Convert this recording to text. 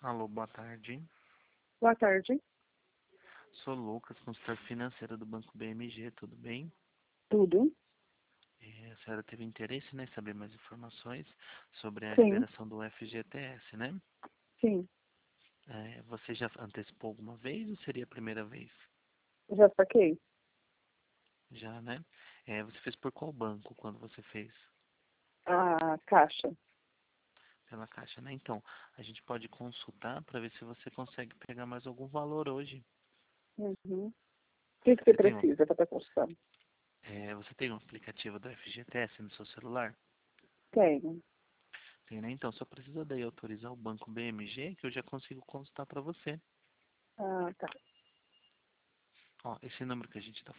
Alô, boa tarde. Boa tarde. Sou Lucas, consultor financeiro do Banco BMG, tudo bem? Tudo? A senhora teve interesse, né, em saber mais informações sobre a Sim, liberação do FGTS, né? sim. Você já antecipou alguma vez ou seria a primeira vez? Já saquei. Já, né? Você fez por qual banco quando você fez? A caixa. Pela Caixa, né? Então, a gente pode consultar para ver se você consegue pegar mais algum valor hoje. Uhum. O que você Você tem um, precisa para estar consultando? você tem um aplicativo do FGTS no seu celular? Tenho. Tem, né? Então, só precisa daí autorizar o banco BMG que eu já consigo consultar para você. Ah, tá. Ó, esse número que a gente está